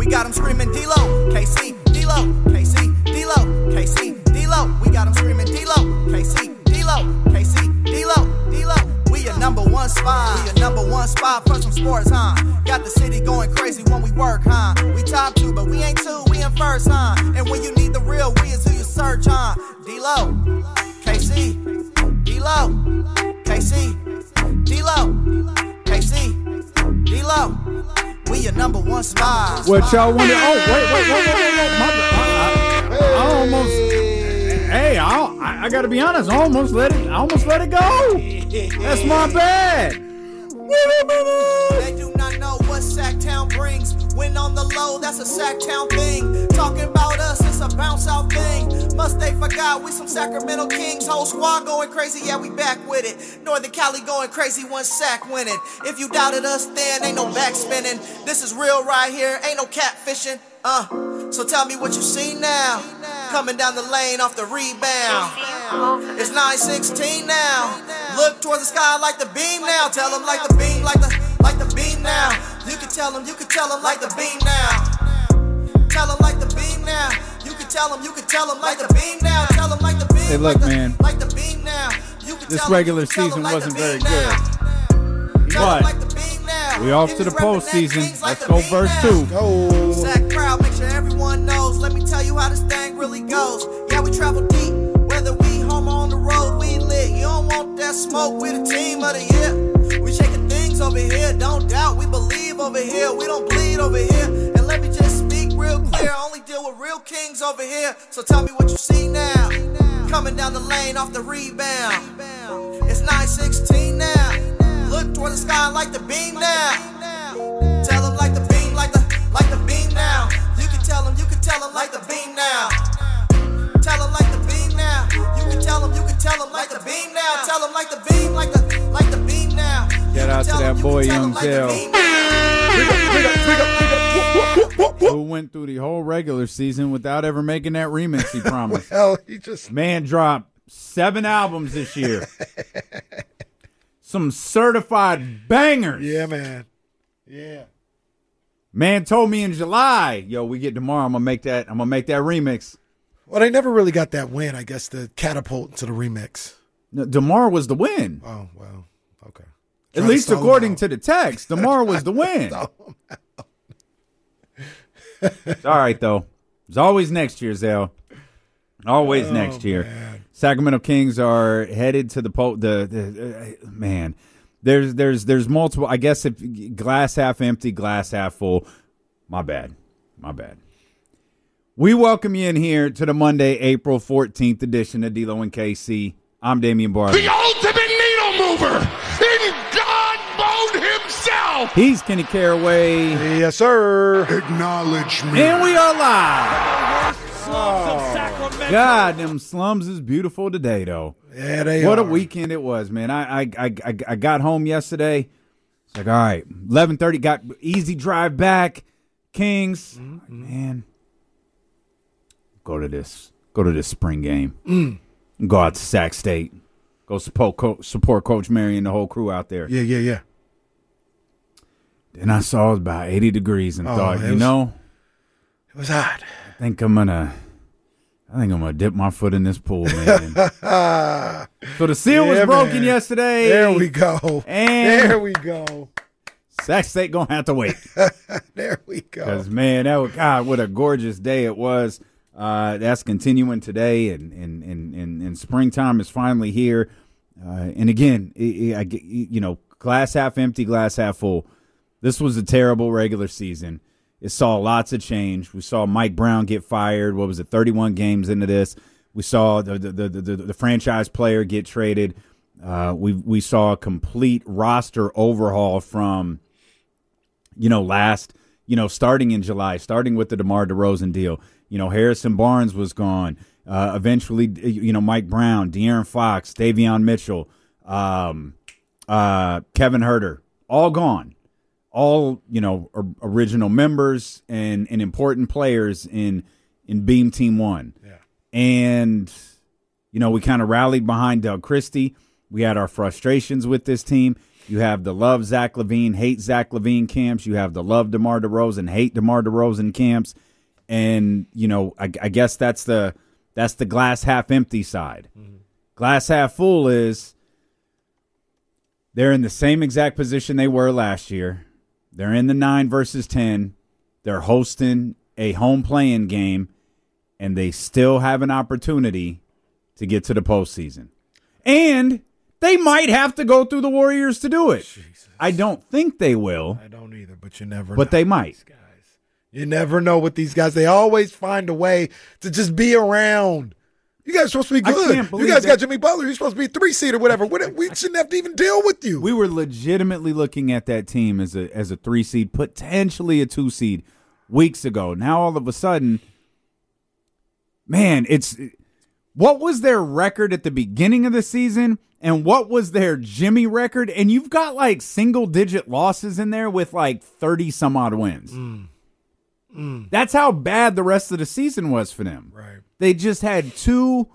We got them screaming D-Lo, KC, D-Lo, KC, D-Lo, KC, D-Lo. We got them screaming D-Lo, KC, D-Lo, KC, D-Lo, D-Lo. We your number one spot. We your number one spot for some sports, huh? Got the city going crazy when we work, huh? We top 2, but we ain't 2, we in first, huh? And when you need the real, we is who you search, huh? D-Lo, KC, D-Lo, KC, D-Lo, KC, D-Lo. We your number one spot. What y'all want to? Oh, wait. I almost. Hey, I gotta be honest. I almost let it go. That's my bad. They do not know what Sacktown brings. When on the low, that's a Sacktown thing. Talking about us, it's a bounce out thing. Must they forgot we some Sacramento Kings. Whole squad going crazy, yeah, we back with it. Northern Cali going crazy, one sack winning. If you doubted us, then ain't no back spinning. This is real right here, ain't no catfishing. So tell me what you see now. Coming down the lane off the rebound. It's 9-16 now. Look towards the sky like the beam now. Tell them like the beam, like the beam now. You can tell them like the beam now. Tell them like the beam now. You can tell them like the beam now. Tell them like the beam. Hey, look, man. Like the beam now. This regular season wasn't very good. But we off to the postseason. Let's go verse 2. Go. Sack crowd, make sure everyone knows. Let me tell you how this thing really goes. Yeah, we travel deep. Whether we home or on the road, we lit. You don't want that smoke, we the team of the year. We shaking things over here, don't doubt. We believe over here, we don't bleed over here. And let me just speak real clear. I only deal with real kings over here. So tell me what you see now. Coming down the lane off the rebound. It's 9-16 now. Look toward the sky like the beam now. Tell them like the beam, like the beam now. You can tell them like the beam now. Tell them like the beam now. You can tell them like the beam now. Tell them like the beam, like the beam now. Shout out to that boy Young Zell, who went through the whole regular season without ever making that remix he promised. Well, he just man dropped 7 albums this year. Some certified bangers. Yeah, man. Yeah. Man told me in July, yo, we get tomorrow. I'm gonna make that remix. Well, they never really got that win, I guess, the catapult to the remix. No, DeMar was the win. Oh, well, okay. At least according to the text, DeMar was the win. It's all right, though. It's always next year, Zell. Always next year. Man. Sacramento Kings are headed to the man. There's multiple. I guess if glass half empty, glass half full. My bad. We welcome you in here to the Monday, April 14th edition of D-Lo and KC. I'm Damian Barber. The ultimate needle mover in God mode himself. He's Kenny Caraway. Yes, sir. Acknowledge me. And we are live. God, them slums is beautiful today, though. Yeah, they are. What a weekend it was, man. I got home yesterday. It's like, all right, 11:30, got easy drive back. Kings, man, go to this spring game. Go out to Sac State. Go support Coach Mary and the whole crew out there. Yeah. Then I saw it was about 80 degrees and thought, it was hot. I think I'm gonna dip my foot in this pool, man. So the seal was broken yesterday. There we go. And there we go. Sac State gonna have to wait. There we go. Because man, God, what a gorgeous day it was. That's continuing today, and springtime is finally here. And again, glass half empty, glass half full. This was a terrible regular season. It saw lots of change. We saw Mike Brown get fired. What was it, 31 games into this? We saw the franchise player get traded. We saw a complete roster overhaul from, starting in July, starting with the DeMar DeRozan deal. Harrison Barnes was gone. Eventually, Mike Brown, De'Aaron Fox, Davion Mitchell, Kevin Huerter, all gone. All, original members and important players in Beam Team 1. Yeah. And, we kind of rallied behind Doug Christie. We had our frustrations with this team. You have the love Zach LaVine, hate Zach LaVine camps. You have the love DeMar DeRozan, hate DeMar DeRozan camps. And, I guess that's the glass half empty side. Mm-hmm. Glass half full is they're in the same exact position they were last year. They're in the 9 versus 10. They're hosting a home playing game, and they still have an opportunity to get to the postseason. And they might have to go through the Warriors to do it. Jesus. I don't think they will. I don't either, but you never know. But they might. You never know with these guys. They always find a way to just be around. You guys are supposed to be good. You guys got Jimmy Butler. You're supposed to be 3 seed or whatever. We shouldn't have to even deal with you. We were legitimately looking at that team as a 3 seed, potentially a 2 seed weeks ago. Now all of a sudden, man, what was their record at the beginning of the season and what was their Jimmy record? And you've got like single-digit losses in there with like 30-some-odd wins. That's how bad the rest of the season was for them. Right. They just had 2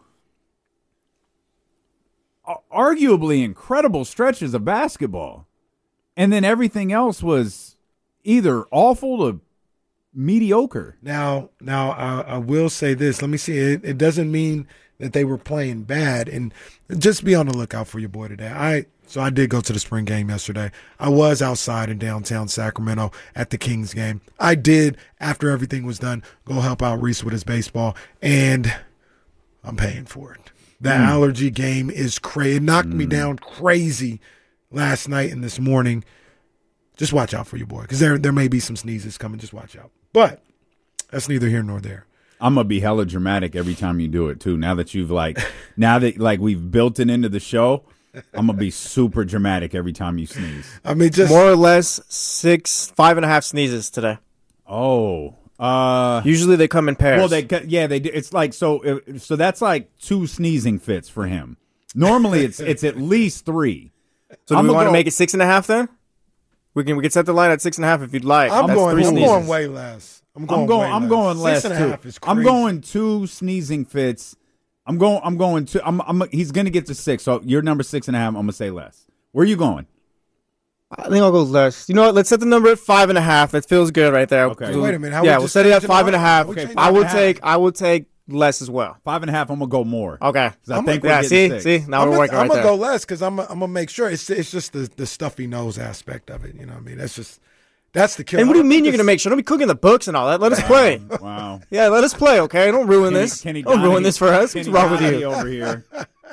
arguably incredible stretches of basketball. And then everything else was either awful to mediocre. Now I will say this. Let me see. It doesn't mean that they were playing bad. And just be on the lookout for your boy today. So I did go to the spring game yesterday. I was outside in downtown Sacramento at the Kings game. I did, after everything was done, go help out Reese with his baseball, and I'm paying for it. The allergy game is crazy. It knocked me down crazy last night and this morning. Just watch out for your boy, because there may be some sneezes coming. Just watch out. But that's neither here nor there. I'm gonna be hella dramatic every time you do it too. Now that we've built it into the show, I'm gonna be super dramatic every time you sneeze. I mean, just more or less 5.5 sneezes today. Oh, usually they come in pairs. Well, they do. It's like so that's like 2 sneezing fits for him. Normally, it's at least 3. So do we want to make it 6.5 then? We can set the line at 6.5 if you'd like. I'm going way less. I'm going less too. 6.5 is crazy. I'm going 2 sneezing fits. I'm going 2. He's gonna get to 6. So your number 6.5. I'm gonna say less. Where are you going? I think I'll go less. You know what? Let's set the number at 5.5. That feels good right there. Okay. Wait a minute. We'll set it at 5.5. Okay. I will take less as well. 5.5. I'm gonna go more. Okay. I think we're getting 6. See, now we're working right there. I'm gonna go less because I'm gonna make sure it's just the stuffy nose aspect of it. You know what I mean? That's the killer. And what do you mean you're gonna make sure? Don't be cooking the books and all that. Let us play. Wow. Yeah, let us play. Okay, don't ruin this. Don't ruin this for us. What's wrong with you over here?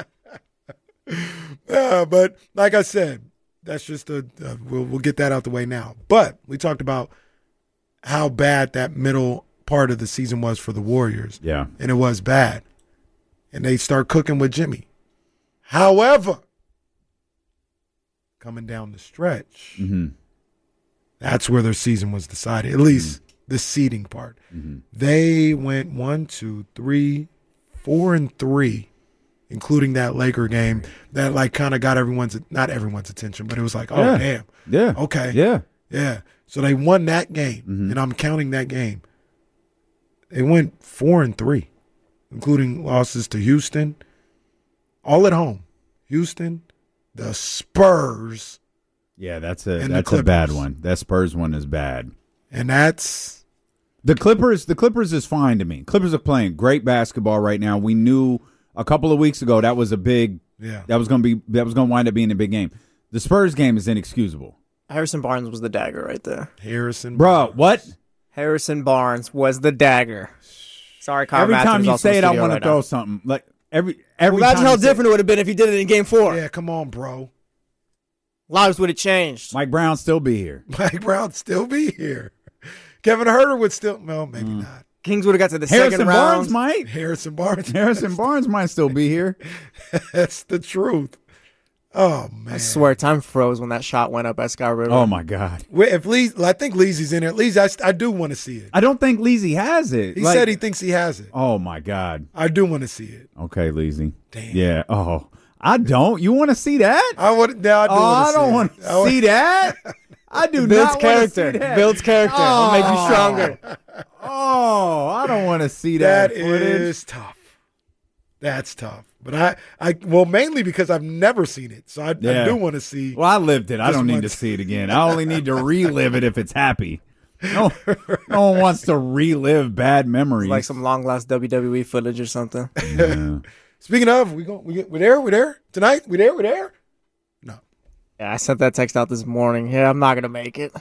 But like I said, that's just we'll get that out the way now. But we talked about how bad that middle part of the season was for the Warriors. Yeah. And it was bad. And they start cooking with Jimmy. However, coming down the stretch, that's where their season was decided, at least the seeding part. They went 1, 2, 3, 4, and 3, including that Laker game that like kind of got not everyone's attention, but it was like, oh, damn. Yeah. Okay. Yeah. Yeah. So they won that game, and I'm counting that game. They went 4 and 3, including losses to Houston, all at home. Houston, the Spurs. Yeah, that's a bad one. That Spurs one is bad. And that's the Clippers. The Clippers is fine to me. Clippers are playing great basketball right now. We knew a couple of weeks ago that was a big. Yeah. That was going to wind up being a big game. The Spurs game is inexcusable. Harrison Barnes was the dagger right there. Bro, what? Harrison Barnes was the dagger. Sorry, Kyle every Matthews time you say it, I want to throw now. something. Like every imagine how different it would have been if you did it in Game 4. Yeah, come on, bro. Lives would have changed. Mike Brown still be here. Mike Brown still be here. Kevin Huerter would still. Well, maybe not. Kings would have got to the Harrison second Barnes round. might. Harrison Barnes. Harrison Barnes might still be here. That's the truth. Oh man! I swear, time froze when that shot went up at Sky River. Oh my God! If I think Leezy's in there. Leezy, I do want to see it. I don't think Leezy has it. He said he thinks he has it. Oh my God! I do want to see it. Okay, Leezy. Damn. Yeah. Oh, I don't. You want to see that? I would. Now I do. I don't want to see that. I do Builds not character. want to see that. Builds character. It'll make you stronger. Oh, I don't want to see that. That is tough. That's tough. But well, mainly because I've never seen it. So I do want to see. Well, I lived it. I Just don't need one to see it again. I only need to relive it if it's happy. No one wants to relive bad memories. Like some long lost WWE footage or something. Yeah. Speaking of, we're there tonight. We're there. No. Yeah, I sent that text out this morning. Yeah, I'm not gonna make it.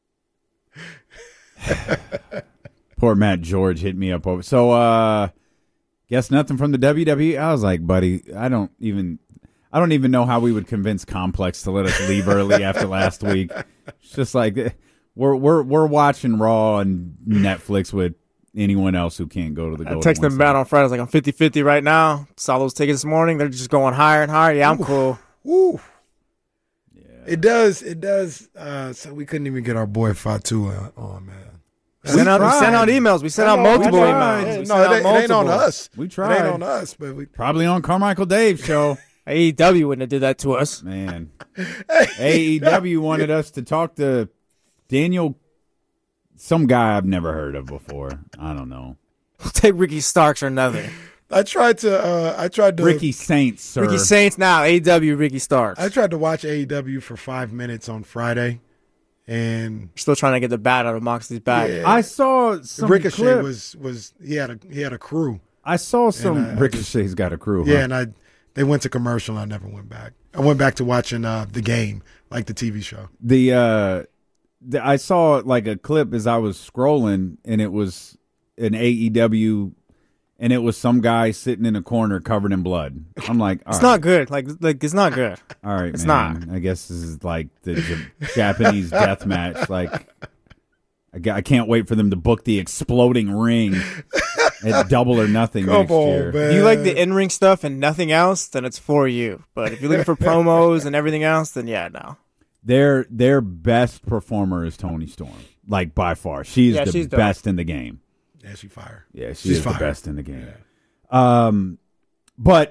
Poor Matt George hit me up over. So, guess nothing from the WWE. I was like, buddy, I don't even know how we would convince Complex to let us leave early after last week. It's just like we're watching Raw and Netflix with anyone else who can't go to the. I texted them back on Friday. I was like, I'm 50-50 right now. Saw those tickets this morning. They're just going higher and higher. Yeah, I'm cool. Woo. Yeah. It does. So we couldn't even get our boy Fatu on, man. We sent out emails. We sent out multiple emails. It ain't on us. We tried. It ain't on us, but we probably on Carmichael Dave's show. AEW wouldn't have did that to us. Man, AEW wanted us to talk to Daniel, some guy I've never heard of before. I don't know. We'll take Ricky Starks or nothing. I tried to Ricky Saints, sir. Ricky Saints now. AEW Ricky Starks. I tried to watch AEW for 5 minutes on Friday. And still trying to get the bat out of Moxley's bag. Yeah. I saw some Ricochet clip. was he had a crew. I saw some Ricochet's got a crew. Yeah, huh? and they went to commercial. And I never went back. I went back to watching the game, like the TV show. I saw like a clip as I was scrolling, and it was an AEW, and it was some guy sitting in a corner covered in blood. I'm like, it's not good. Like it's not good. All right, it's man. not. I guess this is like the Japanese death match. Like, I can't wait for them to book the exploding ring at Double or Nothing next year. Man. If you like the in-ring stuff and nothing else, then it's for you. But if you're looking for promos and everything else, then yeah, no. Their best performer is Toni Storm, like by far. She's the best in the game. Yeah, she's fire. Yeah, she's the best in the game. Yeah. But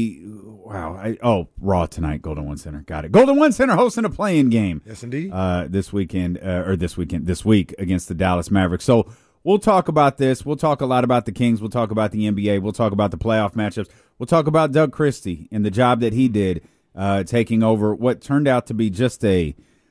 Raw tonight, Golden One Center. Got it. Golden One Center hosting a play-in game. Yes, indeed. This week against the Dallas Mavericks. So we'll talk about this. We'll talk a lot about the Kings. We'll talk about the NBA. We'll talk about the playoff matchups. We'll talk about Doug Christie and the job that he did taking over what turned out to be just an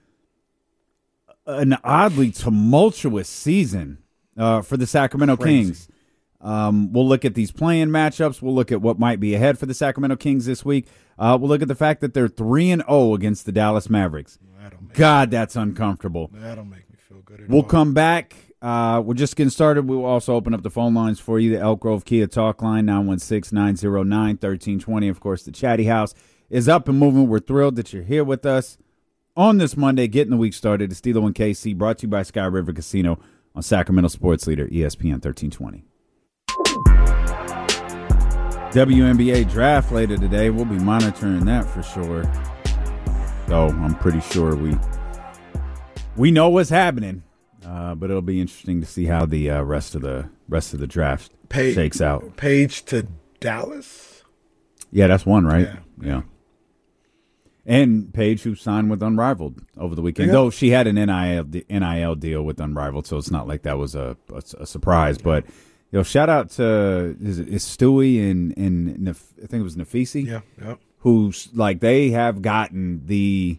oddly tumultuous season for the Sacramento Kings. We'll look at these play-in matchups. We'll look at what might be ahead for the Sacramento Kings this week. We'll look at the fact that they're 3-0 against the Dallas Mavericks. God, that's uncomfortable. That'll make me feel good. We'll come back. We're just getting started. We will also open up the phone lines for you. The Elk Grove Kia Talk line, 916-909-1320. Of course, the Chatty House is up and moving. We're thrilled that you're here with us on this Monday, getting the week started. It's Stilo and KC, brought to you by Sky River Casino on Sacramento Sports Leader, ESPN 1320. WNBA draft later today. We'll be monitoring that for sure. So I'm pretty sure we know what's happening, but it'll be interesting to see how the rest of the draft shakes out. Paige to Dallas. Yeah, that's one, right? Yeah. And Paige, who signed with Unrivaled over the weekend, though she had an NIL deal with Unrivaled, so it's not like that was a surprise. But shout out to is Stewie and I think it was Nafisi, yeah, who's like they have gotten the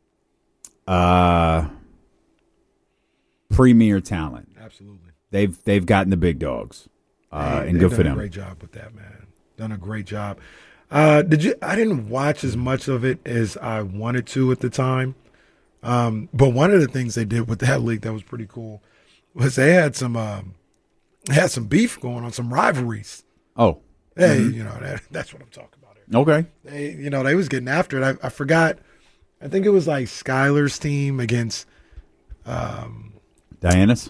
premier talent. Absolutely, they've gotten the big dogs, and good for them. Done a great job with that, man. Done a great job. I didn't watch as much of it as I wanted to at the time. But one of the things they did with that league that was pretty cool was they had some beef going on, some rivalries. Oh, hey, that's what I'm talking about here. Okay. They was getting after it. I forgot. I think it was like Skylar's team against Diana's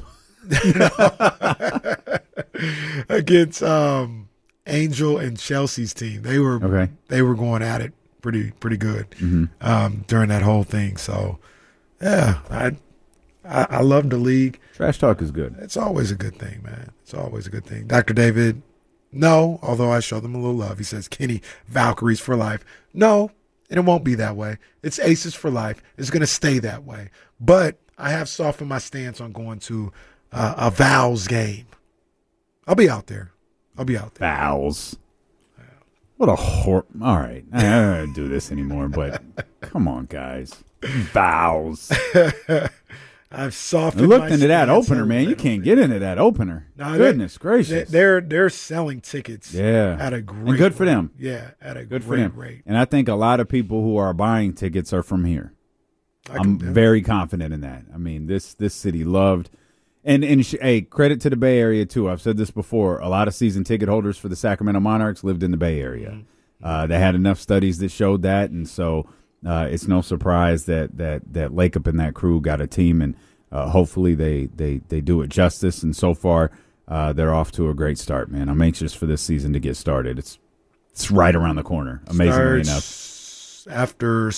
against Angel and Chelsea's team. They were going at it pretty good during that whole thing. So yeah, I love the league. Trash talk is good. It's always a good thing, man. It's always a good thing. Dr. David, no, although I show them a little love. He says, Kenny, Valkyries for life. No, and it won't be that way. It's Aces for life. It's going to stay that way. But I have softened my stance on going to a Vows game. I'll be out there. Vows. What a All right, I don't do this anymore. But come on, guys, vows. I've softened. Looked into that opener, man. You can't get into that opener. No, Goodness gracious. They're selling tickets. Yeah, at a great and good for rate. them. Yeah, at a Good great for them. rate. And I think a lot of people who are buying tickets are from here. I'm yeah. very confident in that. I mean, this city loved, and hey, credit to the Bay Area too. I've said this before. A lot of season ticket holders for the Sacramento Monarchs lived in the Bay Area. They had enough studies that showed that, and so it's no surprise that Lakeup and that crew got a team, and hopefully they do it justice. And so far, they're off to a great start, man. I'm anxious for this season to get started. It's right around the corner. Amazingly enough, after.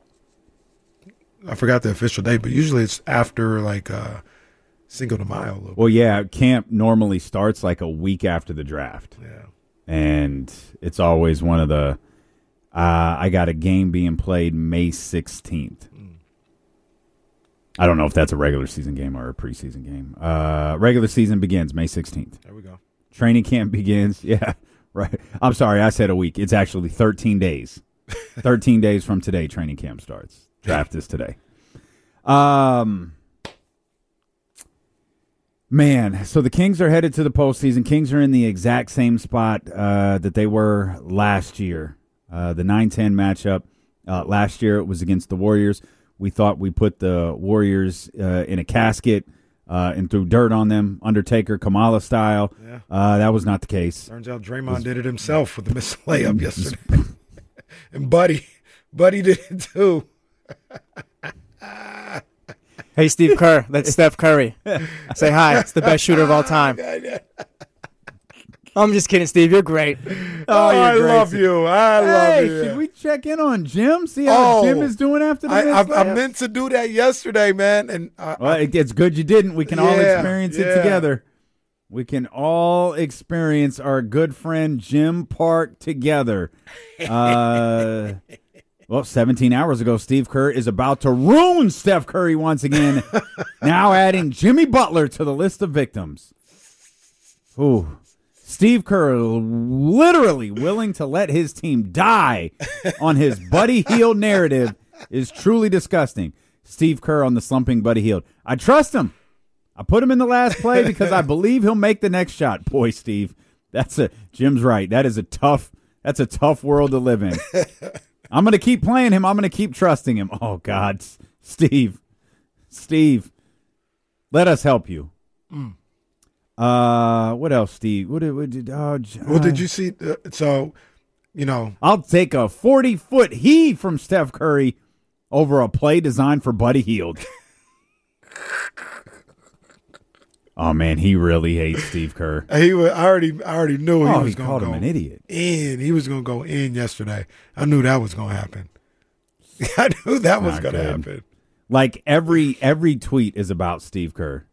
I forgot the official date, but usually it's after like Cinco de Mayo. A little well, yeah, camp normally starts like a week after the draft. bit. Yeah. And it's always one of the I got a game being played May 16th. I don't know if that's a regular season game or a preseason game. Regular season begins May 16th. There we go. Training camp begins. Yeah, right. I'm sorry, I said a week. It's actually 13 days. 13 days from today, training camp starts. Draft is today. Man, so the Kings are headed to the postseason. Kings are in the exact same spot that they were last year. The 9-10 matchup last year, it was against the Warriors. We thought we put the Warriors in a casket and threw dirt on them, Undertaker, Kamala style. Yeah. That was not the case. Turns out Draymond did it himself with the missed layup yesterday. And Buddy did it too. Hey, Steve Kerr, that's Steph Curry. Say hi. It's the best shooter of all time. I'm just kidding, Steve. You're great. Oh, I love you. I love you. Should we check in on Jim? See how Jim is doing after the missed I layup? meant to do that yesterday, man. And Well, it's good you didn't. We can all Yeah, experience it yeah. together. We can all experience our good friend Jim Park together. Well, 17 hours ago, Steve Kerr is about to ruin Steph Curry once again, now adding Jimmy Butler to the list of victims. Ooh. Steve Kerr literally willing to let his team die on his Buddy Hield narrative is truly disgusting. Steve Kerr on the slumping Buddy Hield. I trust him. I put him in the last play because I believe he'll make the next shot. Boy, Steve, Jim's right. That's a tough world to live in. I'm going to keep playing him. I'm going to keep trusting him. Oh, God. Steve, let us help you. What else, Steve? What did did you see? I'll take a 40-foot heave from Steph Curry over a play designed for Buddy Hield. Oh, man, he really hates Steve Kerr. I already knew he was going to called go him an idiot. in. He was going to go in yesterday. I knew that was going to happen. I knew that was Not going to good. happen. Like every tweet is about Steve Kerr.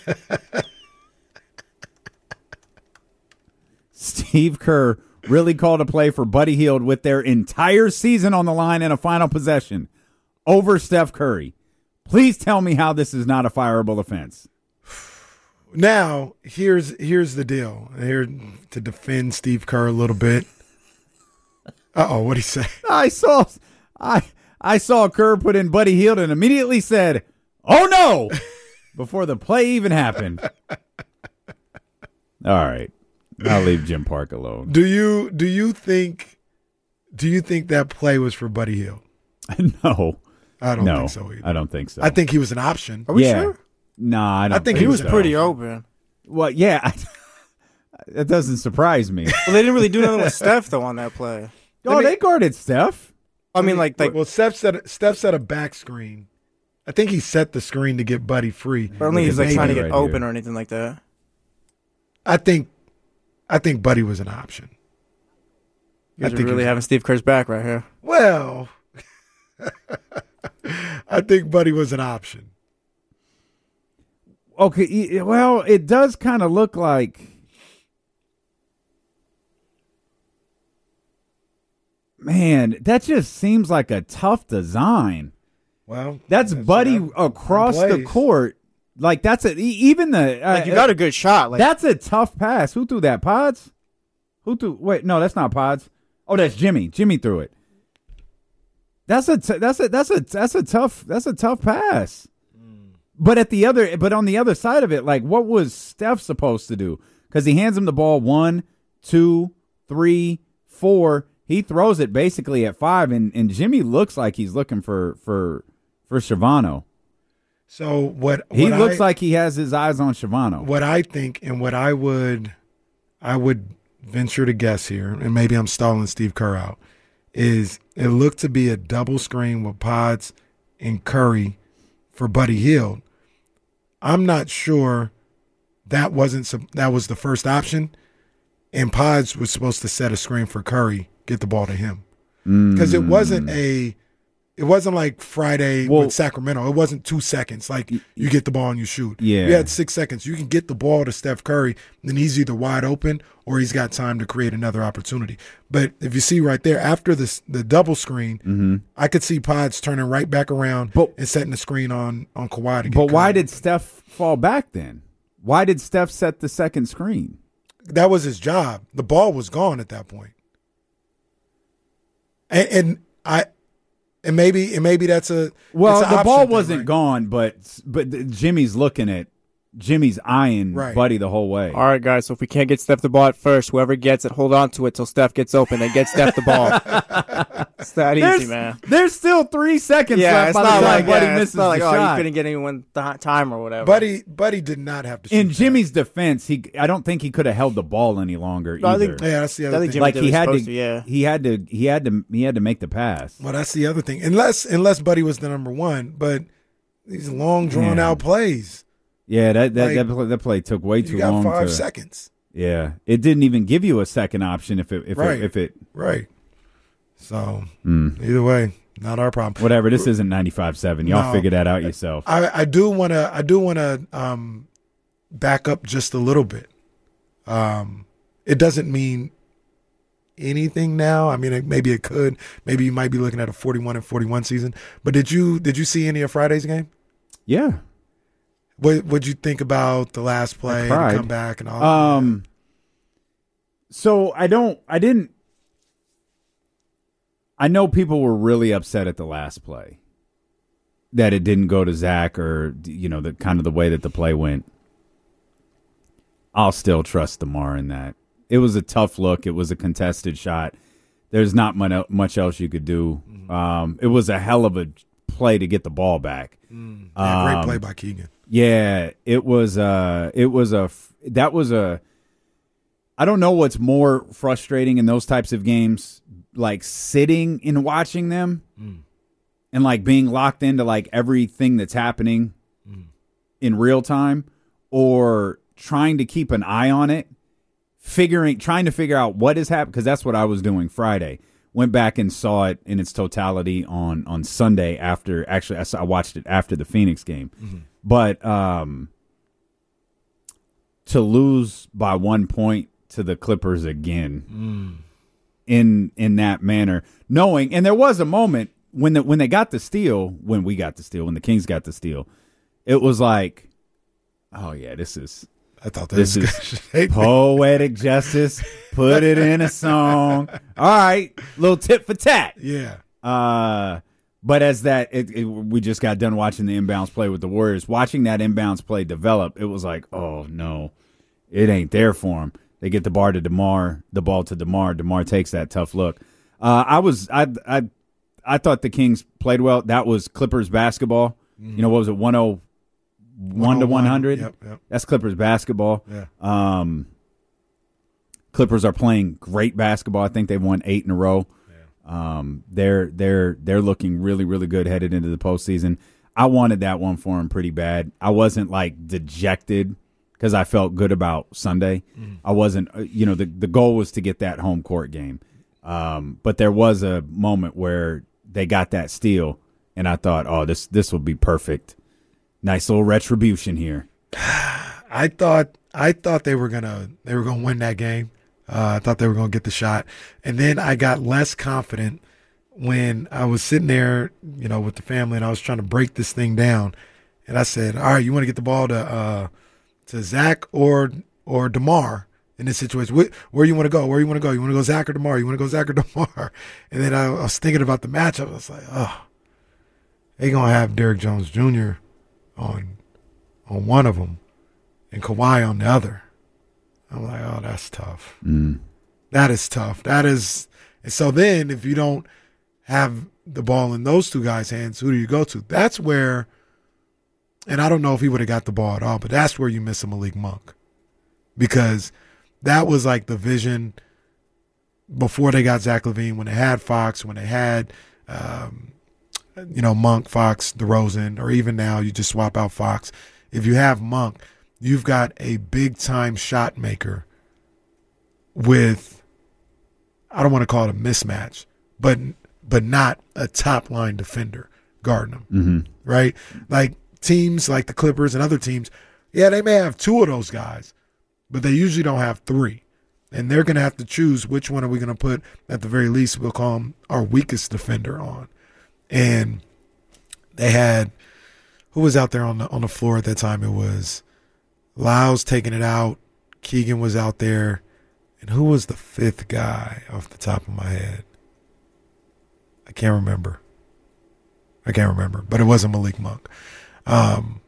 Steve Kerr really called a play for Buddy Hield with their entire season on the line in a final possession over Steph Curry. Please tell me how this is not a fireable offense. Now, here's the deal. Here to defend Steve Kerr a little bit. What'd he say? I saw Kerr put in Buddy Hield and immediately said, "Oh no," before the play even happened. All right. I'll leave Jim Park alone. Do you think that play was for Buddy Hield? No. I don't think so either. I don't think so. I think he was an option. Are we sure? Nah, I don't think he He was so. pretty open. Well, yeah. That doesn't surprise me. Well, they didn't really do nothing with Steph, though, on that play. They guarded Steph. I mean, like Well, Steph set a back screen. I think he set the screen to get Buddy free. but I don't think he's like Maybe. trying to get Right open here. or anything like that. I think Buddy was an option. You guys are think really he- having Steve Kerr's back right here. Well, I think Buddy was an option. Okay, well, it does kind of look like. Man, that just seems like a tough design. Well, That's Buddy across the plays. court. Like that's even the Like, you got a good shot. Like, that's a tough pass. Who threw that? Pods? Who threw? Wait, no, that's not Pods. Oh, that's Jimmy. Jimmy threw it. That's a tough pass. But on the other side of it, like, what was Steph supposed to do? Because he hands him the ball 1, 2, 3, 4. He throws it basically at 5, and Jimmy looks like he's looking for Shavano. So what he looks like he has his eyes on Shavano. What I think, and what I would venture to guess here, and maybe I'm stalling Steve Kerr out, is it looked to be a double screen with Pods and Curry for Buddy Hield. I'm not sure that was the first option, and Pods was supposed to set a screen for Curry, get the ball to him, because it wasn't like Friday with Sacramento. It wasn't 2 seconds. Like, you get the ball and you shoot. Yeah. You had 6 seconds. You can get the ball to Steph Curry, and then he's either wide open or he's got time to create another opportunity. But if you see right there, after the double screen, I could see Pods turning right back around and setting the screen on Kawhi to get But why Curry. did Steph fall back then? Why did Steph set the second screen? That was his job. The ball was gone at that point. And maybe that's a well. that's an The ball option thing, wasn't right? gone, but Jimmy's looking at Jimmy's eyeing Right. Buddy the whole way. All right, guys. So if we can't get Steph the ball at first, whoever gets it, hold on to it till Steph gets open and get Steph the ball. It's that easy, man. There's still 3 seconds Yeah, left it's by not the time like Buddy it's misses not like, the oh, shot. you couldn't get anyone time or whatever. Buddy did not have to shoot In that. Jimmy's defense, I don't think he could have held the ball any longer No, I either. think- Yeah, that's the I other think thing. Jimmy Like did he what had supposed to, to, yeah. he had to make the pass. Well, that's the other thing. Unless Buddy was the number one, but these long drawn out plays. Yeah, Like, that play took way You too got long. 5 seconds. Yeah, it didn't even give you a second option if it Right. So either way, not our problem. whatever. This isn't 95.7. Y'all No. figure that out yourself. I do wanna back up just a little bit. It doesn't mean anything now. I mean, maybe it could. Maybe you might be looking at a 41-41 season. But did you see any of Friday's game? Yeah. What'd you think about the last play, the cried. comeback, and all that? So I know people were really upset at the last play that it didn't go to Zach, or the kind of the way that the play went. I'll still trust DeMar in that. It was a tough look. It was a contested shot. There's not much else you could do. It was a hell of a play to get the ball back. Yeah, great play by Keegan. Yeah, I don't know what's more frustrating in those types of games, like sitting and watching them and like being locked into like everything that's happening in real time, or trying to keep an eye on it, trying to figure out what is happening, because that's what I was doing Friday. Went back and saw it in its totality on Sunday after. Actually, I watched it after the Phoenix game. But to lose by 1 point to the Clippers again in that manner, knowing, and there was a moment when they got the steal, when the Kings got the steal, it was like, oh yeah, this is poetic justice. Put it in a song. All right, little tit for tat. Yeah. But as we just got done watching the inbounds play with the Warriors, watching that inbounds play develop, it was like, oh no, it ain't there for him. They get the ball to DeMar. DeMar takes that tough look. I thought the Kings played well. That was Clippers basketball. What was it? 101 to 100. Yep. That's Clippers basketball. Yeah. Clippers are playing great basketball. I think they've won 8 in a row. They're looking really, really good headed into the postseason. I wanted that one for them pretty bad. I wasn't like dejected because I felt good about Sunday. I wasn't, the goal was to get that home court game. But there was a moment where they got that steal, and I thought, oh, this will be perfect. Nice little retribution here. I thought they were gonna win that game. I thought they were gonna get the shot, and then I got less confident when I was sitting there, with the family, and I was trying to break this thing down. And I said, "All right, you want to get the ball to Zach or DeMar?" in this situation. Where you want to go? Where you want to go? You want to go Zach or DeMar? You want to go Zach or DeMar? And then I was thinking about the matchup. I was like, oh, they going to have Derrick Jones Jr. on one of them and Kawhi on the other. I'm like, oh, that's tough. That is tough. That is – and so then if you don't have the ball in those two guys' hands, who do you go to? That's where – and I don't know if he would have got the ball at all, but that's where you miss a Malik Monk, because that was like the vision before they got Zach LaVine, when they had Fox, when they had Monk, Fox, DeRozan, or even now you just swap out Fox. If you have Monk, you've got a big-time shot maker with, I don't want to call it a mismatch, but not a top-line defender guarding him, right? Like teams like the Clippers and other teams, yeah, they may have two of those guys, but they usually don't have three. And they're going to have to choose which one are we going to put, at the very least, we'll call him our weakest defender on. And they had, who was out there on the floor at that time? It was Lyles taking it out. Keegan was out there. And who was the fifth guy off the top of my head? I can't remember. But it wasn't Malik Monk. And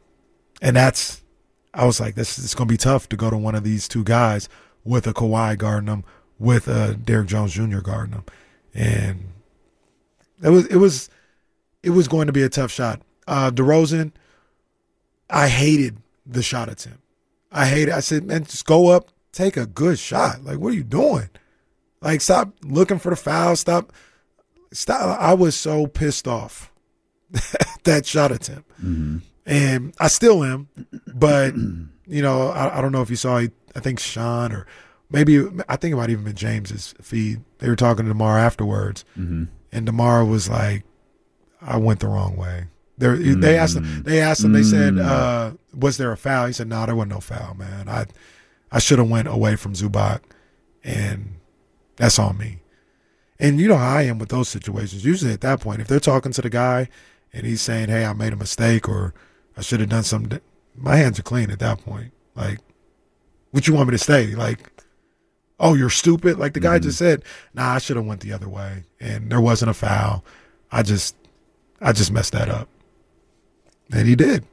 I was like, it's going to be tough to go to one of these two guys with a Kawhi guarding them, with a Derrick Jones Jr. guarding them. And it was going to be a tough shot. DeRozan, I hated the shot attempt. I said, man, just go up, take a good shot. Like, what are you doing? Like, stop looking for the foul. Stop. I was so pissed off that shot attempt. And I still am, but, I don't know if you saw, I think Sean, or maybe, I think it might even been James's feed. They were talking to DeMar afterwards, and DeMar was like, I went the wrong way. They asked him, they said, was there a foul? He said, no, there wasn't no foul, man. I should have went away from Zubac, and that's on me. And you know how I am with those situations. Usually at that point, if they're talking to the guy and he's saying, hey, I made a mistake, or I should have done something, my hands are clean at that point. Like, what you want me to say? Like, oh, you're stupid? Like the guy just said, nah, I should have went the other way, and there wasn't a foul. I just messed that up. And he did.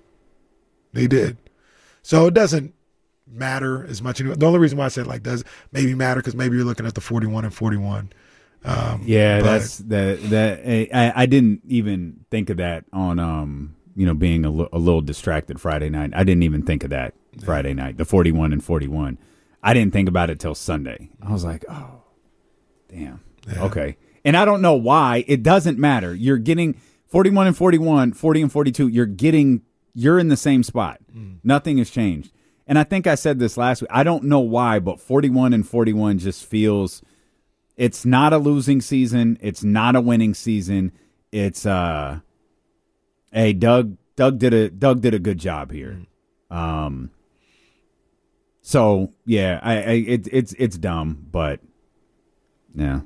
So it doesn't matter as much anymore. The only reason why I said like does maybe matter because maybe you're looking at the 41 and 41. That's that. I didn't even think of that on being a little distracted Friday night. I didn't even think of that Friday night. The 41 and 41. I didn't think about it till Sunday. I was like, oh, damn. Yeah. Okay. And I don't know why. It doesn't matter. You're getting 41 and 41, 40 and 42. You're in the same spot. Nothing has changed. And I think I said this last week. I don't know why, but 41 and 41 just feels, it's not a losing season. It's not a winning season. It's hey, Doug did a good job here. So yeah, it's dumb, but yeah.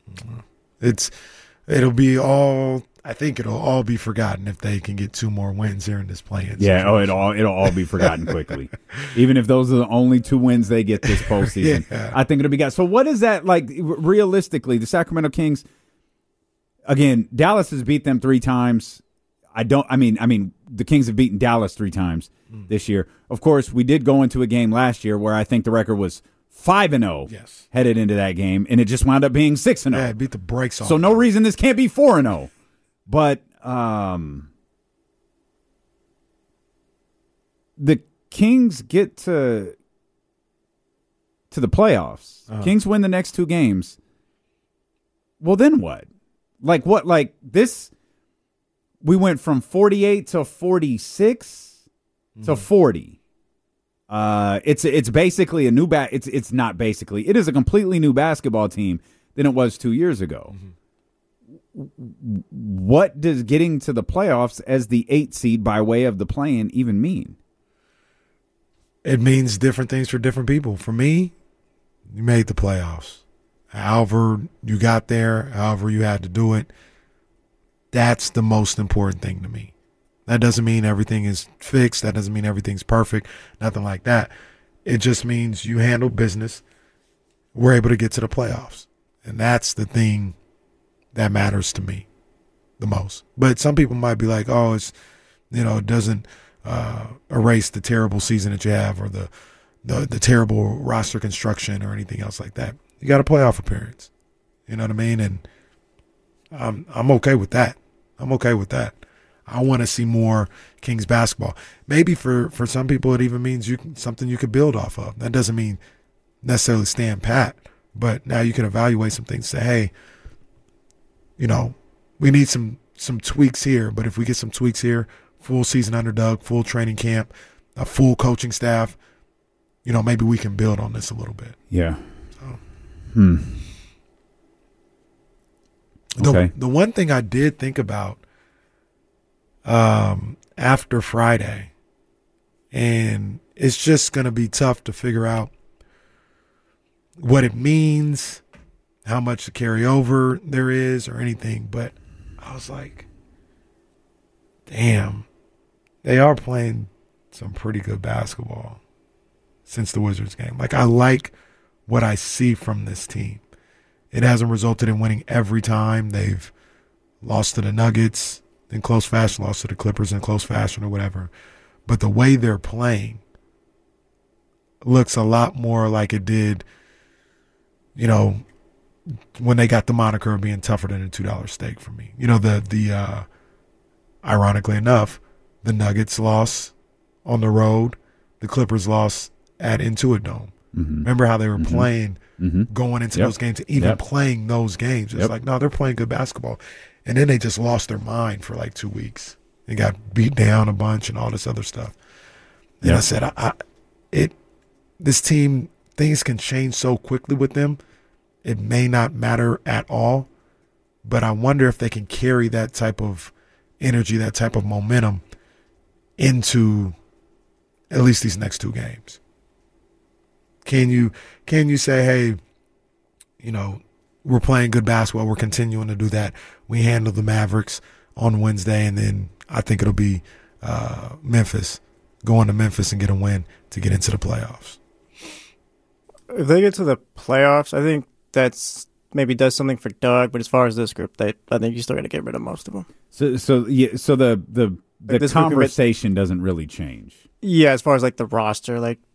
I think it'll all be forgotten if they can get two more wins here in this play-in. Yeah, it'll all be forgotten quickly. Even if those are the only two wins they get this postseason, yeah. I think it'll be gone. So what is that like realistically? The Sacramento Kings, again, Dallas has beat them 3 times. I mean, the Kings have beaten Dallas 3 times this year. Of course, we did go into a game last year where I think the record was 5-0 headed into that game, and it just wound up being 6-0. Yeah, it beat the brakes off. So no reason this can't be 4-0. But the Kings get to the playoffs. Kings win the next 2 games. Well, then what? Like what? Like this? We went from 48 to 46 to 40. It's basically a new It's not basically. It is a completely new basketball team than it was 2 years ago. What does getting to the playoffs as the 8th seed by way of the play-in even mean? It means different things for different people. For me, you made the playoffs. However you got there, however you had to do it, that's the most important thing to me. That doesn't mean everything is fixed. That doesn't mean everything's perfect. Nothing like that. It just means you handle business. we're able to get to the playoffs. And that's the thing that matters to me the most. But some people might be like, oh, it's, it doesn't erase the terrible season that you have or the terrible roster construction or anything else like that. You got a playoff appearance. You know what I mean? And I'm okay with that. I'm okay with that. I want to see more Kings basketball. Maybe for some people it even means something you could build off of. That doesn't mean necessarily stand pat, but now you can evaluate some things. Say, hey, we need some tweaks here, but if we get some tweaks here, full season under Doug, full training camp, a full coaching staff, maybe we can build on this a little bit. Yeah. So. Okay. The one thing I did think about after Friday, and it's just going to be tough to figure out what it means, how much to carry over there is or anything, but I was like, damn, they are playing some pretty good basketball since the Wizards game. Like, I like what I see from this team. It hasn't resulted in winning every time. They've lost to the Nuggets in close fashion, lost to the Clippers in close fashion or whatever. But the way they're playing looks a lot more like it did, when they got the moniker of being tougher than a $2 steak for me. Ironically enough, the Nuggets lost on the road. The Clippers lost at Intuit Dome. Mm-hmm. Remember how they were playing going into those games, even playing those games. It's like, no, they're playing good basketball. And then they just lost their mind for like 2 weeks. They got beat down a bunch and all this other stuff. And I said, this team, things can change so quickly with them. It may not matter at all, but I wonder if they can carry that type of energy, that type of momentum into at least these next 2 games. Can you say, hey, we're playing good basketball, we're continuing to do that. We handle the Mavericks on Wednesday, and then I think it'll be Memphis, going to Memphis and get a win to get into the playoffs. If they get to the playoffs, I think that's maybe does something for Doug, but as far as this group, I think you still got to get rid of most of them. So the conversation doesn't really change. Yeah, as far as like the roster,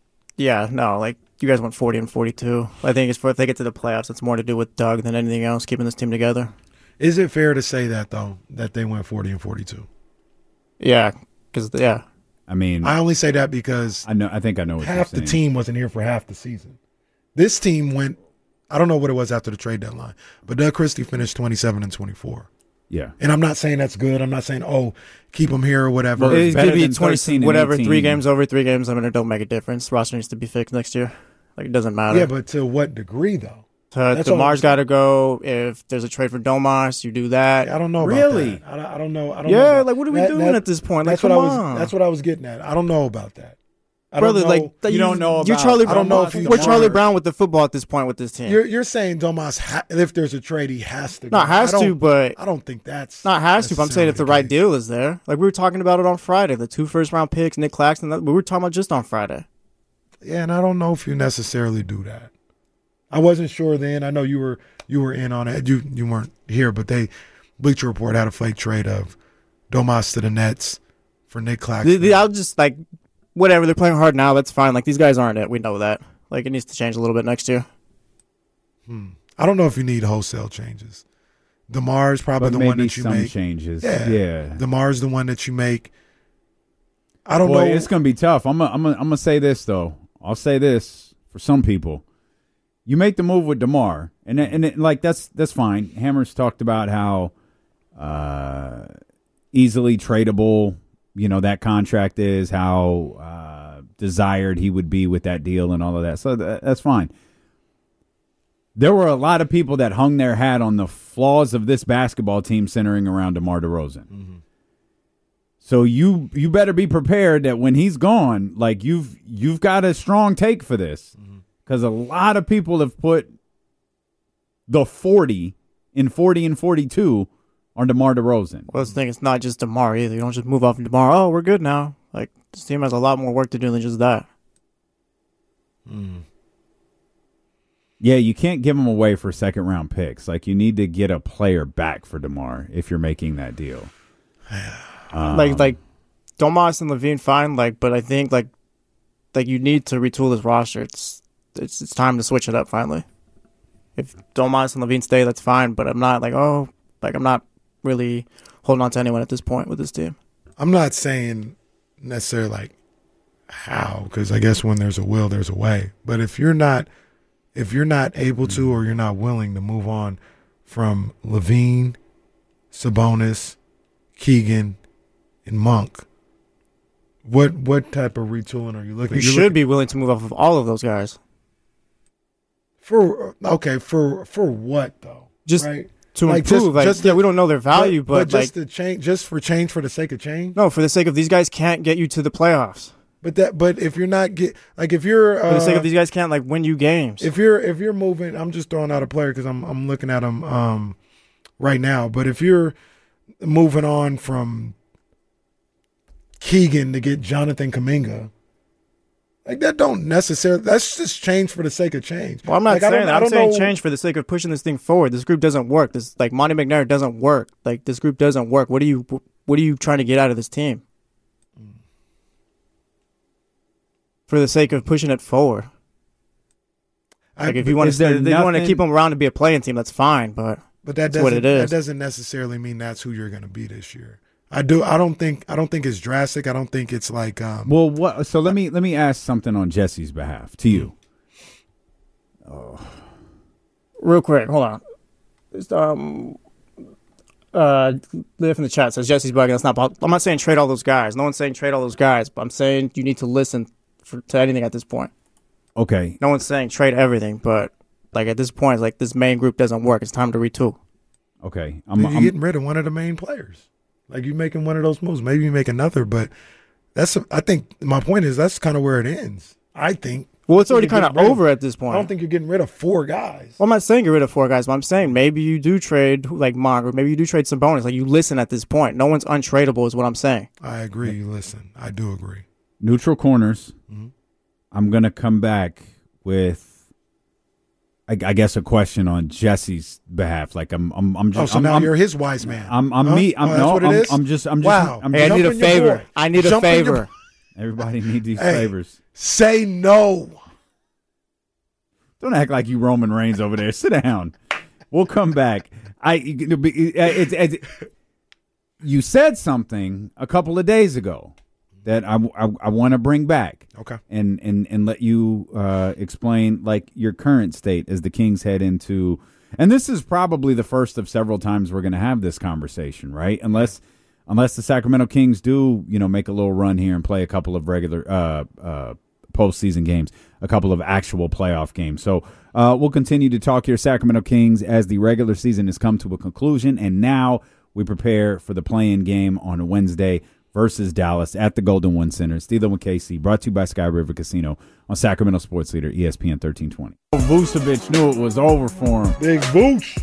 you guys went 40 and 42. I think if they get to the playoffs, it's more to do with Doug than anything else, keeping this team together. Is it fair to say that, though, that they went 40 and 42? Yeah, because, I mean, I only say that because I think I know what half you're the saying. team wasn't here for half the season. This team went, I don't know what it was after the trade deadline, but Doug Christie finished 27 and 24. Yeah. And I'm not saying that's good. I'm not saying, keep them here or whatever. Well, it's going to be 20, whatever, 18. 3 games over, 3 games. I mean, it don't make a difference. Roster needs to be fixed next year. Like, it doesn't matter. Yeah, but to what degree, though? DeMar's got to go. If there's a trade for Domas, you do that. I don't know about really? that. I don't know. Yeah, like, what are we doing at this point? Like, that's what I was getting at. I don't know about that. Brother, like you don't know about. You're Charlie. I don't know if we're Charlie Brown with the football at this point with this team. You're saying Domas, if there's a trade, he has to. Not has to, but I don't think that's not has to. But I'm saying if the right deal is there, like we were talking about it on Friday, the 2 first-round picks, Nick Claxton. We were talking about just on Friday. Yeah, and I don't know if you necessarily do that. I wasn't sure then. I know you were in on it. You weren't here, but Bleacher Report had a fake trade of Domas to the Nets for Nick Claxton. I'll just like. Whatever, they're playing hard now. That's fine. Like, these guys aren't it. We know that. Like, it needs to change a little bit next year. I don't know if you need wholesale changes. DeMar's probably the one that you make. Changes. Yeah. DeMar's the one that you make. I don't know. It's going to be tough. I'm gonna say this, though. I'll say this for some people. You make the move with DeMar, and that's fine. Hammers talked about how easily tradable that contract is, how desired he would be with that deal and all of that. So that's fine. There were a lot of people that hung their hat on the flaws of this basketball team centering around DeMar DeRozan. Mm-hmm. So you better be prepared that when he's gone, like you've got a strong take for this, because a lot of people have put the 40 and 42 on DeMar DeRozan. Well, the thing, it's not just DeMar either. You don't just move off of DeMar. Oh, we're good now. Like, this team has a lot more work to do than just that. Yeah, you can't give him away for second-round picks. Like, you need to get a player back for DeMar if you're making that deal. Like Domas and Levine, fine. But I think like you need to retool this roster. It's time to switch it up finally. If Domas and Levine stay, that's fine. But I'm not I'm not really holding on to anyone at this point with this team. I'm not saying necessarily like how, because I guess when there's a will, there's a way. But if you're not able to, or you're not willing to move on from Levine, Sabonis, Keegan, and Monk, what type of retooling are you looking? You should be willing to move off of all of those guys. For what though? Just right? to improve. We don't know their value, but just to change, just for change for the sake of change. No, for the sake of these guys can't get you to the playoffs. But if you're not if you're for the sake of these guys can't win you games. If you're moving, I'm just throwing out a player because I'm looking at him right now. But if you're moving on from Keegan to get Jonathan Kuminga, that don't necessarily. That's just change for the sake of change. Well, I'm not saying that. I'm saying change for the sake of pushing this thing forward. This group doesn't work. This Monty McNair doesn't work. This group doesn't work. What are you trying to get out of this team? For the sake of pushing it forward. If you want to keep them around to be a playing team, that's fine. But that's what it is. That doesn't necessarily mean that's who you're going to be this year. I don't think it's drastic. I don't think it's like. Well, what? So let me ask something on Jesse's behalf to you. Oh. Real quick, hold on. Just, Live in the chat says Jesse's bugging. That's not. I'm not saying trade all those guys. No one's saying trade all those guys. But I'm saying you need to listen to anything at this point. Okay. No one's saying trade everything, but at this point, it's this main group doesn't work. It's time to retool. Okay. You're getting rid of one of the main players. You're making one of those moves. Maybe you make another, but I think my point is that's kind of where it ends. I think. Well, it's already kind of over at this point. I don't think you're getting rid of 4 guys. Well, I'm not saying get rid of 4 guys, but I'm saying maybe you do trade Monk, or maybe you do trade Sabonis. You listen at this point. No one's untradeable is what I'm saying. I agree. You listen. I do agree. Neutral corners. Mm-hmm. I'm going to come back with, I guess, a question on Jesse's behalf. I'm just. So now you're his wise man. I'm just. Wow. I need a favor. I need a favor. Everybody needs these favors. Say no. Don't act like you Roman Reigns over there. Sit down. We'll come back. You said something a couple of days ago that I want to bring back. Okay. And let you explain your current state as the Kings head into, and this is probably the first of several times we're going to have this conversation, right? Unless the Sacramento Kings do, make a little run here and play a couple of regular postseason games, a couple of actual playoff games. So we'll continue to talk here Sacramento Kings as the regular season has come to a conclusion, and now we prepare for the play-in game on Wednesday versus Dallas at the Golden One Center. Steeler with KC, brought to you by Sky River Casino on Sacramento Sports Leader, ESPN 1320. Vucevic knew it was over for him. Big Vooch.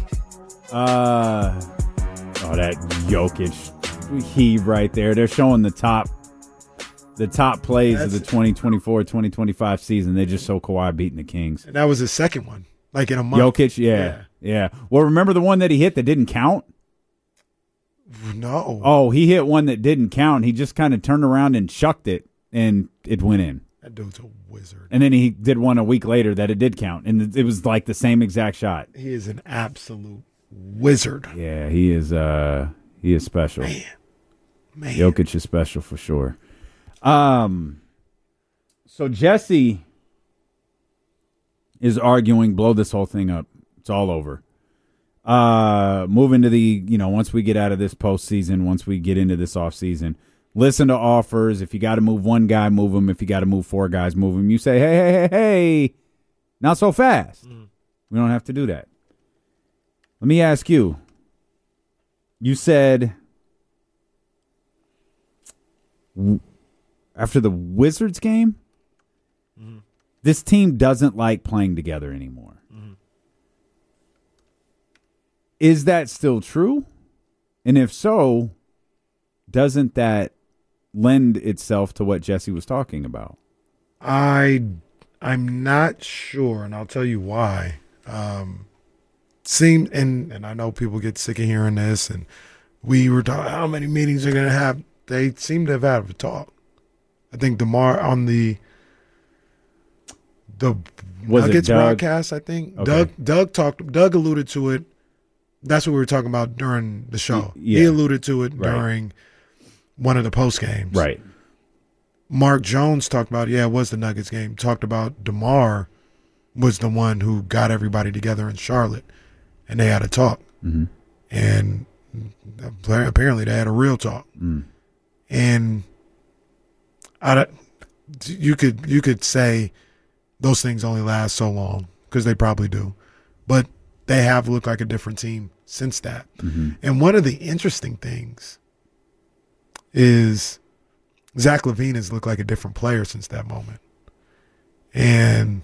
That Jokic heave right there. They're showing the top plays of the 2024-2025 season. They just show Kawhi beating the Kings. And that was his second one, in a month. Jokic, yeah. Well, remember the one that he hit that didn't count? No. Oh, he hit one that didn't count. He just kind of turned around and chucked it, and it went in. That dude's a wizard. And then he did one a week later that it did count, and it was the same exact shot. He is an absolute wizard. Yeah, he is special. Man. Jokic is special for sure. So Jesse is arguing, blow this whole thing up. It's all over. Move into the, once we get out of this postseason, once we get into this offseason, listen to offers. If you got to move one guy, move him. If you got to move 4 guys, move him. You say, hey, not so fast. We don't have to do that. Let me ask you. You said after the Wizards game, this team doesn't like playing together anymore. Is that still true? And if so, doesn't that lend itself to what Jesse was talking about? I'm not sure, and I'll tell you why. Seemed, and I know people get sick of hearing this, and we were talking how many meetings they're going to have. They seem to have had a talk. I think DeMar on the Nuggets broadcast, I think Okay. Doug alluded to it. That's what we were talking about during the show. Yeah. He alluded to it Right. during one of the post games. Right. Mark Jones talked about, it was the Nuggets game. Talked about DeMar was the one who got everybody together in Charlotte, and they had a talk. Mm-hmm. And apparently they had a real talk. And you could say those things only last so long, because they probably do, but they have looked like a different team since that. And one of the interesting things is Zach LaVine has looked like a different player since that moment. And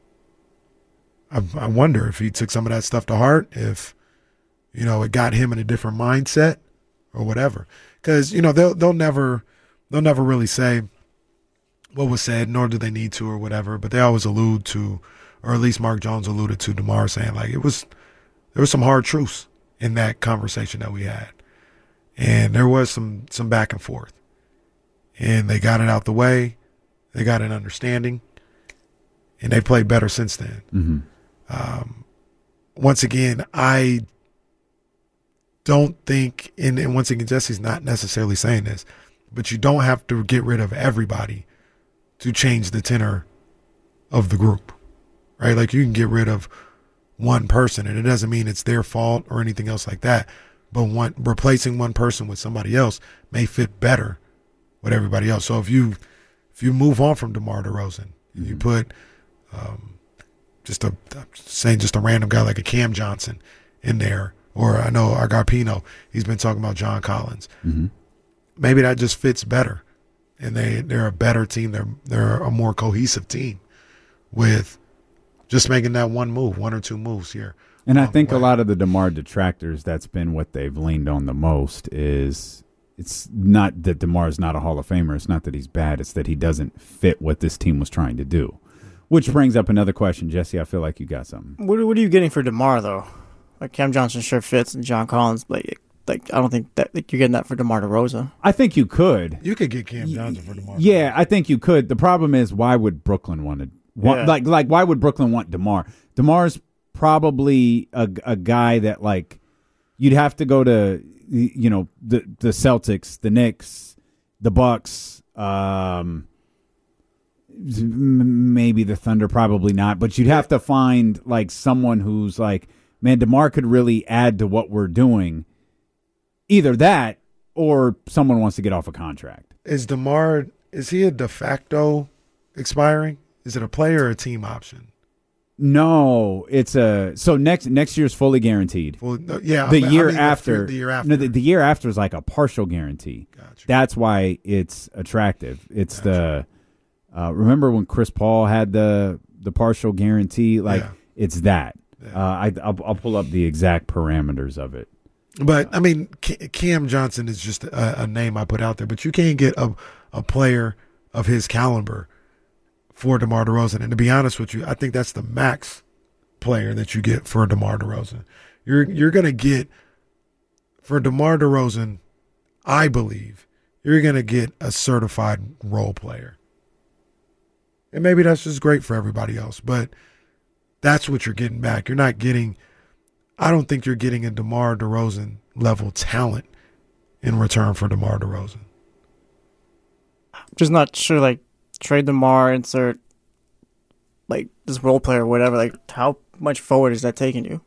I wonder if he took some of that stuff to heart, if, it got him in a different mindset or whatever. Because, they'll never really say what was said, nor do they need to or whatever, but they always allude to, or at least Mark Jones alluded to DeMar saying, like, there was some hard truths in that conversation that we had. And there was some back and forth. And they got it out the way. They got an understanding. And they played better since then. Once again, I don't think, and once again, Jesse's not necessarily saying this, but you don't have to get rid of everybody to change the tenor of the group, right? Like, you can get rid of one person, and it doesn't mean it's their fault or anything else like that. But replacing one person with somebody else may fit better with everybody else. So if you move on from DeMar DeRozan, and you put just a random guy like a Cam Johnson in there, or I know Agapino, he's been talking about John Collins. Maybe that just fits better, and they're a better team. They're a more cohesive team with just making that one or two moves here. And I think a lot of the DeMar detractors, that's been what they've leaned on the most. Is it's not that DeMar is not a Hall of Famer. It's not that he's bad. It's that he doesn't fit what this team was trying to do. Which brings up another question, Jesse. I feel like you got something. What are you getting for DeMar though? Like, Cam Johnson sure fits, and John Collins, like I don't think that you're getting that for DeMar DeRozan. I think you could. You could get Cam Johnson for DeMar. Yeah, I think you could. The problem is, why would Brooklyn want like why would Brooklyn want DeMar? DeMar's probably a guy that, like, you'd have to go to the Celtics, the Knicks, the Bucks, maybe the Thunder, probably not, but you'd have to find like someone who's like, man, DeMar could really add to what we're doing. Either that, or someone wants to get off a contract. Is DeMar, is he a de facto expiring? Is it a player or a team option? No, it's so next year's fully guaranteed. Well, yeah, The year after. No, the year after is like a partial guarantee. Gotcha. That's why it's attractive. It's the remember when Chris Paul had the partial guarantee? Like, it's that. Yeah. I'll pull up the exact parameters of it. But I mean, Cam Johnson is just a name I put out there. But you can't get a player of his caliber for DeMar DeRozan. And to be honest with you, I think that's the max player that you get for DeMar DeRozan. You're going to get, for DeMar DeRozan, I believe, you're going to get a certified role player. And maybe that's just great for everybody else, but that's what you're getting back. You're not getting, I don't think you're getting a DeMar DeRozan level talent in return for DeMar DeRozan. Just not sure, like, trade DeMar, insert like this role player or whatever. Like, how much forward is that taking you?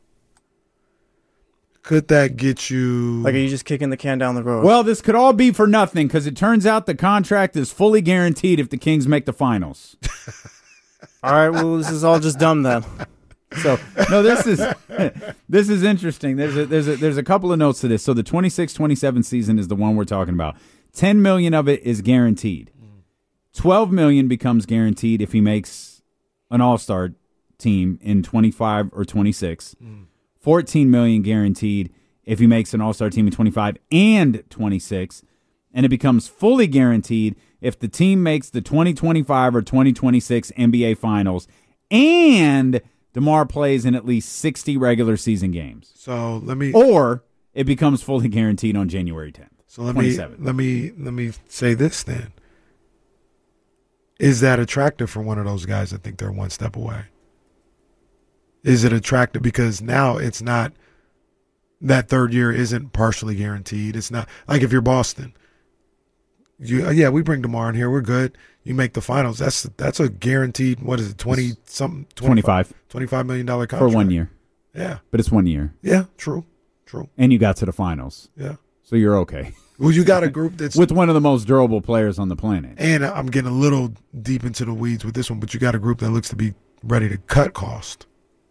Could that get you? Like, are you just kicking the can down the road? Well, this could all be for nothing, because it turns out the contract is fully guaranteed if the Kings make the finals. All right, well, this is all just dumb then. So no, this is interesting. There's a couple of notes to this. So the 26-27 season is the one we're talking about. $10 million of it is guaranteed. $12 million becomes guaranteed if he makes an All-Star team in 25 or 26. $14 million guaranteed if he makes an All-Star team in 25 and 26, and it becomes fully guaranteed if the team makes the 2025 or 2026 NBA Finals and DeMar plays in at least 60 regular season games. So let me Or it becomes fully guaranteed on January 10th. So let me say this then. Is that attractive for one of those guys that think they're one step away? Is it attractive because now it's not that third year isn't partially guaranteed. It's not like if you're Boston. We bring DeMar in here, we're good. You make the finals. That's a guaranteed, what is it, 25 $25 million contract for 1 year. Yeah. But it's 1 year. Yeah, true. And you got to the finals. Yeah. So you're okay. Well, you got a group that's with one of the most durable players on the planet. And I'm getting a little deep into the weeds with this one, but you got a group that looks to be ready to cut cost.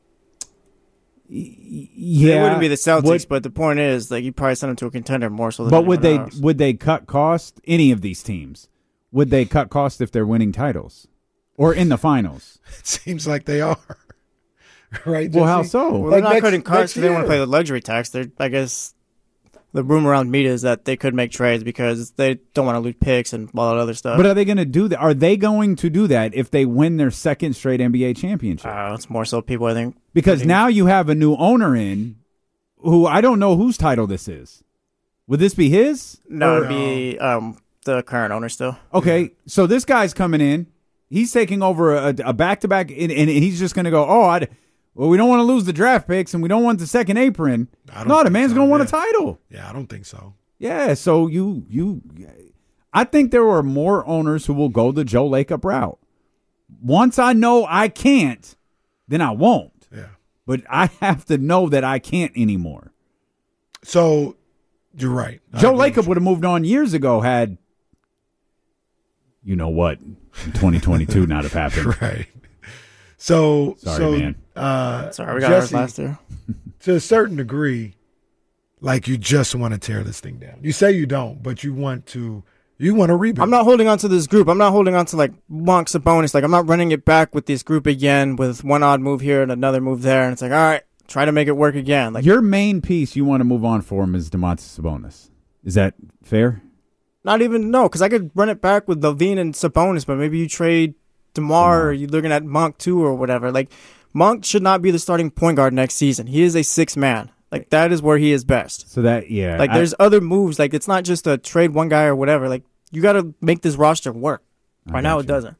Yeah, it wouldn't be the Celtics, but the point is, like, you probably send them to a contender more so than. But would else. they cut cost? Any of these teams would they cut cost if they're winning titles or in the finals? It seems like they are, right? Well, how so? Well, they're not cutting costs because they want to play the luxury tax. I guess the rumor around media is that they could make trades because they don't want to lose picks and all that other stuff. But are they going to do that? Are they going to do that if they win their second straight NBA championship? It's more so people, I think. Because now you have a new owner in who I don't know whose title this is. Would this be his? No, it'd be the current owner still. Okay, so this guy's coming in. He's taking over a back-to-back, and he's just going to go, well, we don't want to lose the draft picks, and we don't want the second apron. No, the man's going to want a title. Yeah, I don't think so. Yeah, so I think there are more owners who will go the Joe Lacob route. Once I know I can't, then I won't. Yeah. But I have to know that I can't anymore. So, you're right. Joe Lacob would have moved on years ago had, you know what, in 2022 not have happened. Right. So, sorry, man. Sorry, we got ours last year. To a certain degree, like you just want to tear this thing down. You say you don't, but you want to rebuild. I'm not holding on to this group. I'm not holding on to like Monk, Sabonis. Like I'm not running it back with this group again with one odd move here and another move there. And it's like, all right, try to make it work again. Like your main piece you want to move on for him is Domantas Sabonis. Is that fair? Not even, no, because I could run it back with Levine and Sabonis, but maybe you trade DeMar or you're looking at Monk too or whatever. Like Monk should not be the starting point guard next season. He is a sixth man. Like that is where he is best. So that, yeah. Like there's other moves. Like it's not just a trade one guy or whatever. Like you got to make this roster work. Right now it doesn't.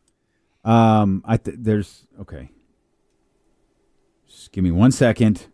There's okay. Just give me 1 second.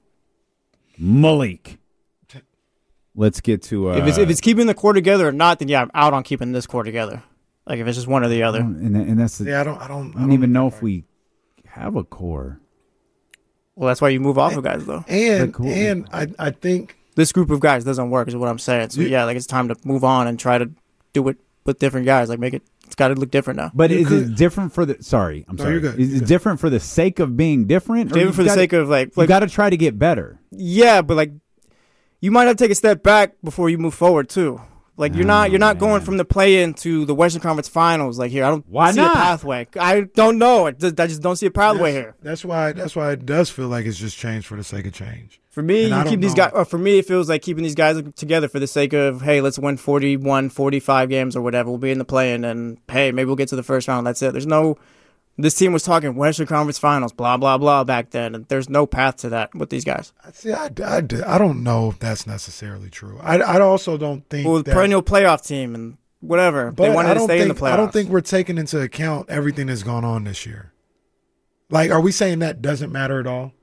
Malik. Let's get to if it's keeping the core together or not, then yeah, I'm out on keeping this core together. Like if it's just one or the other. And that's I don't even know if we have a core. Well, that's why you move off of guys though. And I think this group of guys doesn't work is what I'm saying. So yeah, like it's time to move on and try to do it with different guys. Like it's got to look different now. But is it different for the? Sorry, I'm sorry. You're good. Is it different for the sake of being different? Different for the sake of like you got to try to get better. Yeah, but like you might have to take a step back before you move forward too. Like you're not going from the play-in to the Western Conference Finals. Like here, I don't see a pathway. I don't know. I just don't see a pathway here. That's why it does feel like it's just change for the sake of change. For me, you keep these guys. Or for me, it feels like keeping these guys together for the sake of hey, let's win 41, 45 games or whatever. We'll be in the play-in, and hey, maybe we'll get to the first round. That's it. There's no. This team was talking Western Conference Finals, blah, blah, blah back then, and there's no path to that with these guys. See, I don't know if that's necessarily true. I also don't think that perennial playoff team and whatever. They wanted to stay in the playoffs. I don't think we're taking into account everything that's gone on this year. Like, are we saying that doesn't matter at all?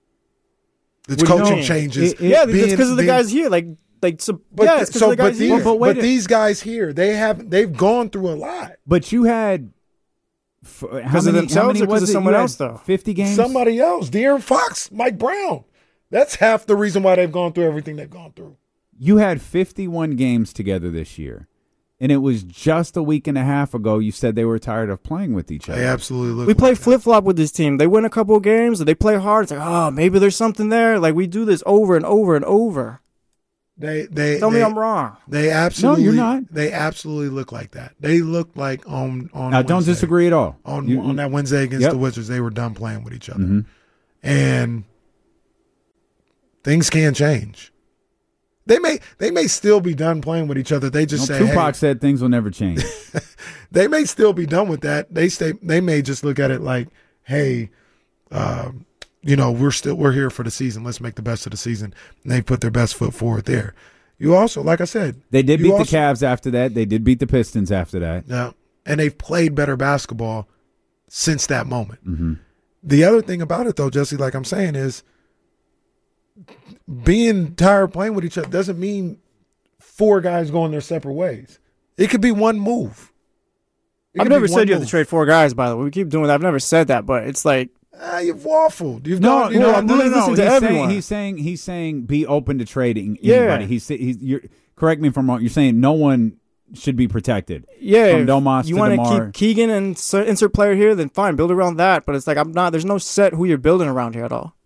The coaching changes. Yeah, it's because of the guys here. It's because of the guys here. But these guys here, they've gone through a lot. But you had... Because of themselves or because of someone else, though? 50 games? Somebody else. De'Aaron Fox, Mike Brown. That's half the reason why they've gone through everything they've gone through. You had 51 games together this year, and it was just a week and a half ago you said they were tired of playing with each other. They absolutely look. We play flip-flop with this team. They win a couple of games, and they play hard. It's like, oh, maybe there's something there. Like, we do this over and over and over. Tell me I'm wrong. They absolutely. No, you're not. They absolutely look like that. They look like on. I Wednesday, don't disagree at all. On that Wednesday against the Wizards, they were done playing with each other, and things can change. They may still be done playing with each other. They just say Tupac said things will never change. They may still be done with that. They may just look at it like, hey, we're here for the season. Let's make the best of the season. And they put their best foot forward there. You also, like I said, they did beat the Cavs after that. They did beat the Pistons after that. Yeah, and they've played better basketball since that moment. Mm-hmm. The other thing about it, though, Jesse, like I'm saying, is being tired of playing with each other doesn't mean 4 guys going their separate ways. It could be one move. I've never said you have to trade 4 guys, by the way. We keep doing that. I've never said that, but it's like, you've waffled. No. He's saying be open to trading anybody. You're correct me if I'm wrong. You're saying no one should be protected. Yeah, from Domas you to want DeMar. to keep Keegan and insert player here, then fine, build around that. But it's like there's no set who you're building around here at all.